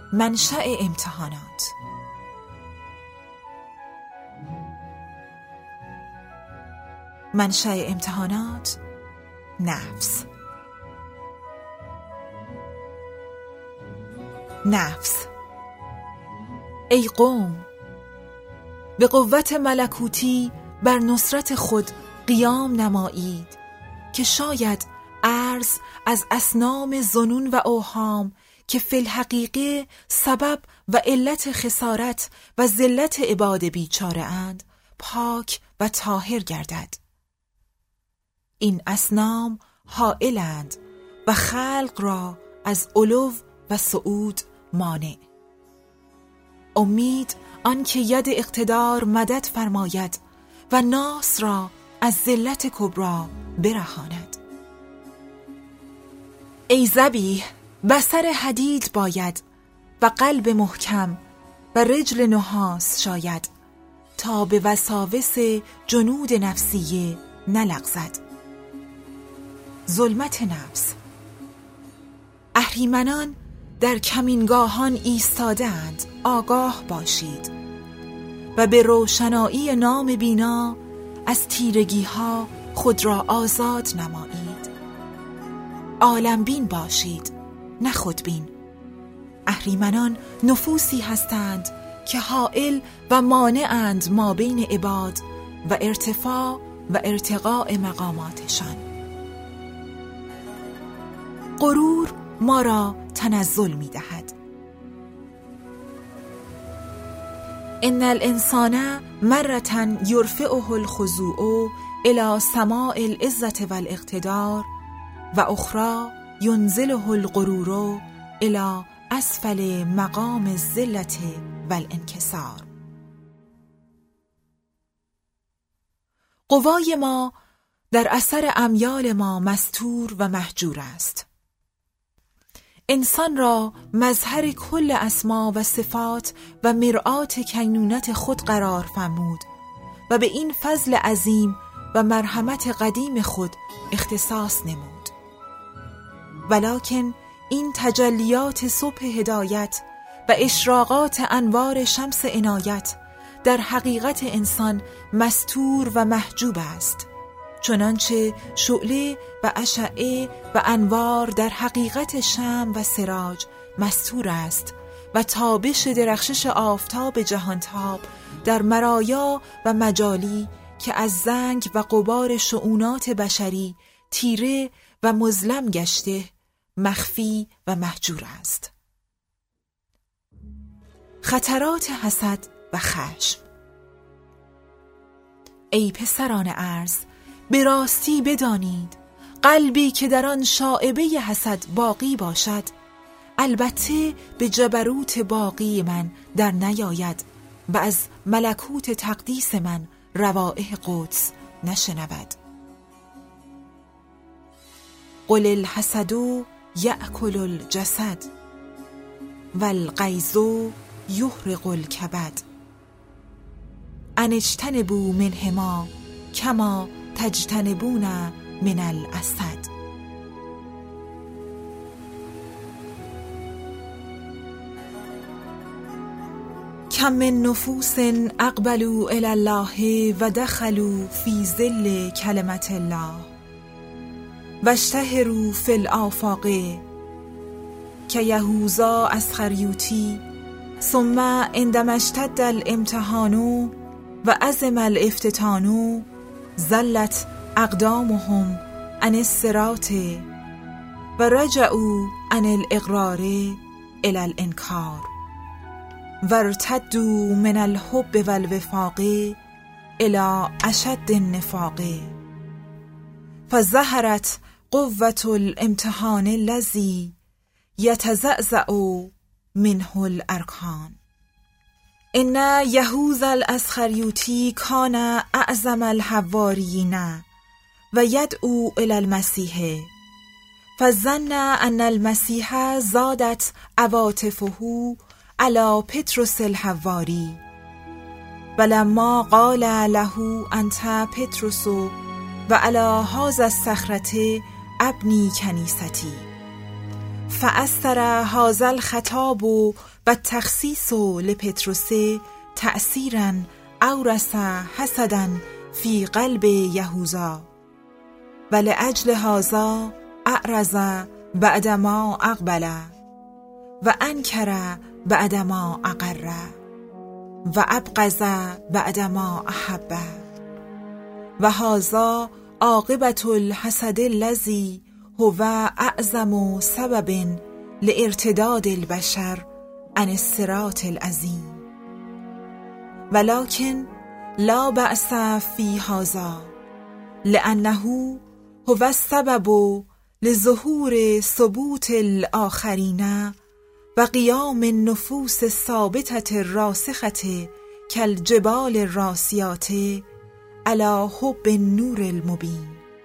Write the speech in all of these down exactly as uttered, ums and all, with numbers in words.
منشأ امتحانات. منشأ امتحانات نفس. نفس. ای قوم، به قوت ملکوتی بر نصرت خود قیام نمایید که شاید ارز از اصنام ظنون و اوهام که فی الحقیقه سبب و علت خسارت و ذلت عباد بیچاره اند پاک و طاهر گردد. این اصنام حائلند و خلق را از علو و صعود مانع. امید آنکه ید اقتدار مدد فرماید و ناس را از ذلت کبرا برهاند. ای ذبیح، بصر حدید باید و قلب محکم و رجل نحاس شاید تا به وساوس جنود نفسیه نلغزد. ظلمت نفس. اهریمنان در کمینگاهان ایستادند، آگاه باشید و به روشنایی نام بینا از تیرگی ها خود را آزاد نمایید. عالم بین باشید، نه خودبین. اهریمنان نفوسی هستند که حائل و مانعند ما بین عباد و ارتفاع و ارتقاء مقاماتشان. غرور ما را تنزل می دهد. ان الانسان مرة یرفعه الخضوع الی سماع العزة والاقتدار و اخرى ینزله الغرور الی اسفل مقام الذلة والانکسار. قوای ما در اثر امیال ما مستور و مهجور است. انسان را مظهر کل اسما و صفات و مرآت کینونت خود قرار فرمود و به این فضل عظیم و مرحمت قدیم خود اختصاص نمود. ولکن این تجلیات صبح هدایت و اشراقات انوار شمس عنایت در حقیقت انسان مستور و محجوب است، چنانچه شعله و اشعه و انوار در حقیقت شمع و سراج مستور است و تابش درخشش آفتاب جهانتاب در مرایا و مجالی که از زنگ و غبار شؤونات بشری تیره و مظلم گشته مخفی و محجور است. خطرات حسد و خشم. ای پسران ارض، به راستی بدانید قلبی که در آن شائبه حسد باقی باشد البته به جبروت باقی من در نیاید و از ملکوت تقدیس من روائح قدس نشنود. قل الحسد یأکل الجسد والغیظ یحرق الکبد ان اجتنبوا منهما کما تجتنبون من الاسد. کم من نفوس اقبلوا الی الله و دخلوا فی ظل کلمت الله و اشتهروا فی الآفاق که یهوذا اسخریوطی ثم عندما اشتد الامتحان و عزم الافتتان زلت اقدامهم عن الصراط و رجعوا عن الاقرار الى الانکار و ارتدوا من الحب والوفاق الى اشد النفاق فظهرت قوة الامتحان الذي يتزعزع منه الارکان. ان یهوذا الاسخریوطی کان اعظم الحواریین و یدعو الی المسیح فظن ان المسیح زادت عواطفه علی پطرس الحواری ولما قال له انت پطرس و علی هذا الصخرة ابنی کنیستی فاثر هذا الخطاب و تخصیص لپتروس تأثیراً اورث حسداً فی قلب یهوذا و لأجل هذا اعرض بعدما اقبل و انکر بعدما اقر و ابغض بعدما احب و هذا عاقبة الحسد الذی هو اعظم سبب لارتداد البشر عن الصراط العظیم ولكن لا بأس في هذا لأنه هو السبب لظهور ثبوت الآخرین و قیام النفوس الثابتة الراسخة كالجبال الراسیات على حب النور المبین.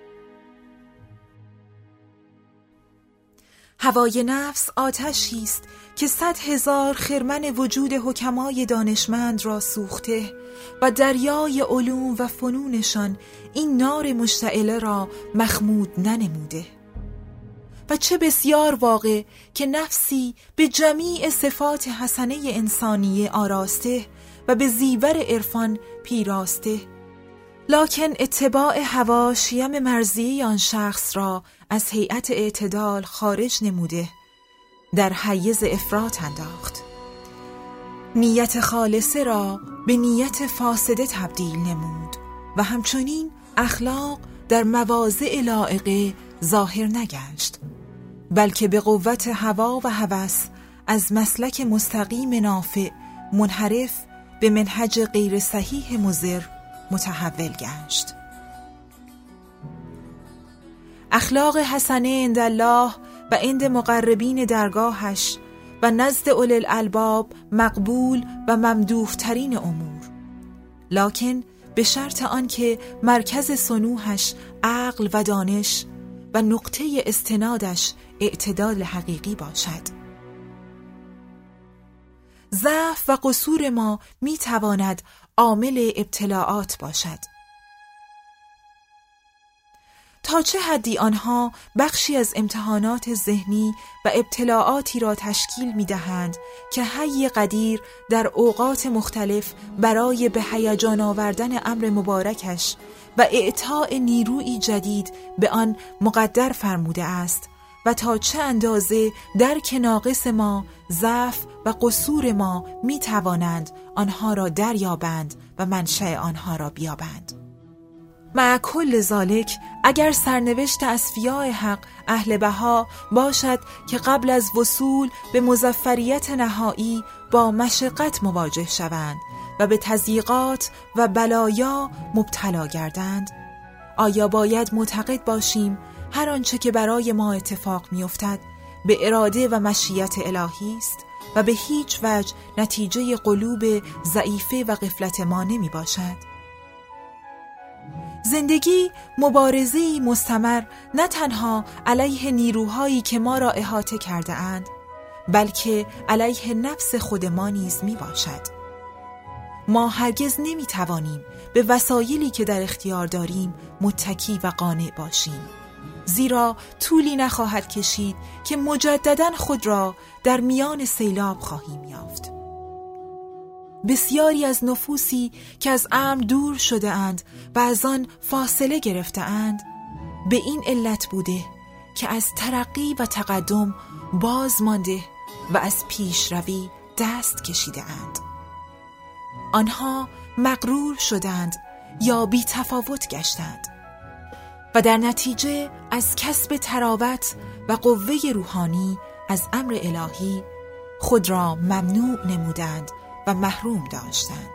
هوای نفس آتشی است که صد هزار خرمن وجود حکمای دانشمند را سوخته و دریای علوم و فنونشان این نار مشتعله را مخمود ننموده. و چه بسیار واقع که نفسی به جمیع صفات حسنه انسانی آراسته و به زیور عرفان پیراسته، لکن اتباع هوا شیم مرضیه آن شخص را از هیئت اعتدال خارج نموده، در حیز افراط انداخت، نیت خالصه را به نیت فاسده تبدیل نمود و همچنین اخلاق در مواضع لایقه ظاهر نگشت، بلکه به قوت هوا و هوس از مسلک مستقیم نافع منحرف به منهج غیر صحیح مضر متحول گشت. اخلاق حسنه عند الله و عند مقربین درگاهش و نزد اولی الالباب مقبول و ممدوح ترین امور، لکن به شرط آنکه مرکز صنوعش عقل و دانش و نقطه استنادش اعتدال حقیقی باشد. ضعف و قصور ما می تواند عامل ابتلاعات باشد. تا چه حدی آنها بخشی از امتحانات ذهنی و ابتلاعاتی را تشکیل می دهند که حی قدیر در اوقات مختلف برای به هیجان آوردن امر مبارکش و اعطاء نیروی جدید به آن مقدر فرموده است و تا چه اندازه درک ناقص ما، ضعف و قصور ما می توانند آنها را دریابند و منشأ آنها را بیابند. مع کل ذالک، اگر سرنوشت اصفیاء حق اهل بها باشد که قبل از وصول به مظفریت نهایی با مشقت مواجه شوند و به تضییقات و بلایا مبتلا گردند، آیا باید معتقد باشیم هر آنچه که برای ما اتفاق می‌افتد به اراده و مشیت الهی است و به هیچ وجه نتیجه قلوب ضعیفه و غفلت ما نمی باشد؟ زندگی مبارزه‌ای مستمر نه تنها علیه نیروهایی که ما را احاطه کرده اند، بلکه علیه نفس خود ما نیز می باشد. ما هرگز نمی توانیم به وسایلی که در اختیار داریم متکی و قانع باشیم، زیرا طولی نخواهد کشید که مجدداً خود را در میان سیلاب خواهیم یافت. بسیاری از نفوسی که از امر دور شده اند و از آن فاصله گرفته اند به این علت بوده که از ترقی و تقدم باز مانده و از پیشروی دست کشیده اند. آنها مغرور شدند یا بی تفاوت گشتند و در نتیجه از کسب تراوت و قوه روحانی از امر الهی خود را ممنوع نمودند و محروم داشتند.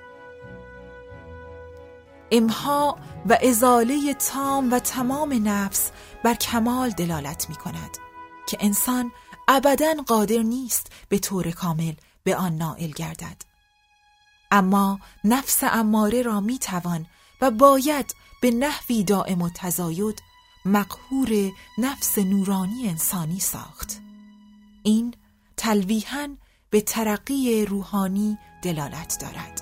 امها و ازاله تام و تمام نفس بر کمال دلالت می کند که انسان ابداً قادر نیست به طور کامل به آن نائل گردد، اما نفس اماره را می توان و باید به نحوی دائم و تزاید مقهور نفس نورانی انسانی ساخت. این تلویحاً به ترقی روحانی دلالت دارد.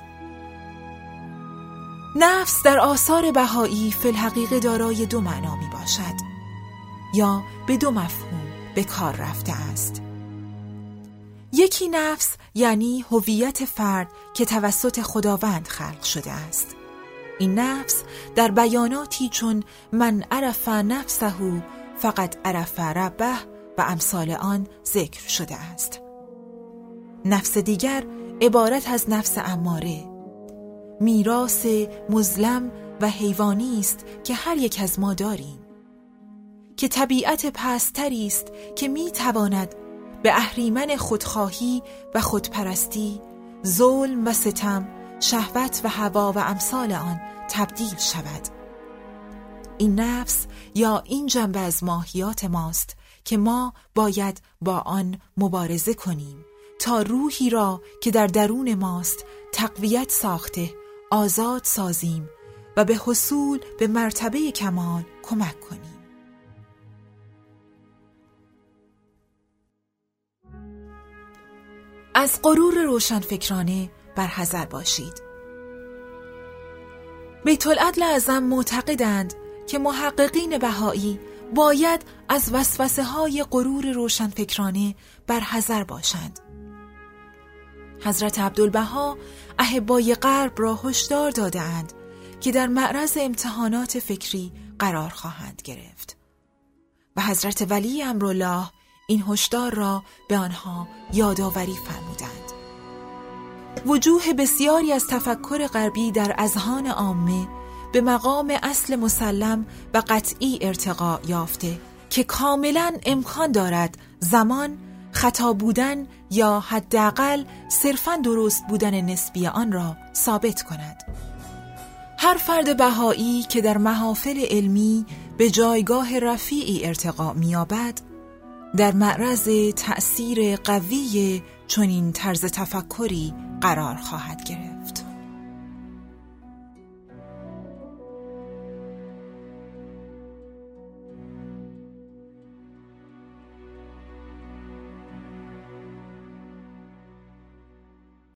نفس در آثار بهایی فی الحقیقه دارای دو معنا می باشد یا به دو مفهوم به کار رفته است. یکی نفس یعنی هویت فرد که توسط خداوند خلق شده است. این نفس در بیاناتی چون من عرف نفسه فقط عرف ربه و امثال آن ذکر شده است. نفس دیگر عبارت از نفس اماره، میراث مظلم و حیوانی است که هر یک از ما داریم، که طبیعت پستری است که می تواند به اهریمن خودخواهی و خودپرستی، ظلم و ستم، شهوت و هوا و امثال آن تبدیل شود. این نفس یا این جنبه از ماهیات ماست که ما باید با آن مبارزه کنیم تا روحی را که در درون ماست تقویت ساخته آزاد سازیم و به حصول به مرتبه کمال کمک کنیم. از غرور روشنفکرانه برحذر باشید. بیت العدل اعظم معتقدند که محققین بهایی باید از وسوسه های غرور روشنفکرانه برحذر باشند. حضرت عبدالبها احبای غرب را هشدار دادند که در معرض امتحانات فکری قرار خواهند گرفت و حضرت ولی امرالله این هشدار را به آنها یادآوری فرمودند. وجوه بسیاری از تفکر غربی در اذهان عامه به مقام اصل مسلم و قطعی ارتقا یافته که کاملا امکان دارد زمان خطا بودن یا حداقل صرفاً درست بودن نسبی آن را ثابت کند. هر فرد بهایی که در محافل علمی به جایگاه رفیعی ارتقا می‌یابد در معرض تأثیر قوی چنین طرز تفکری قرار خواهد گرفت.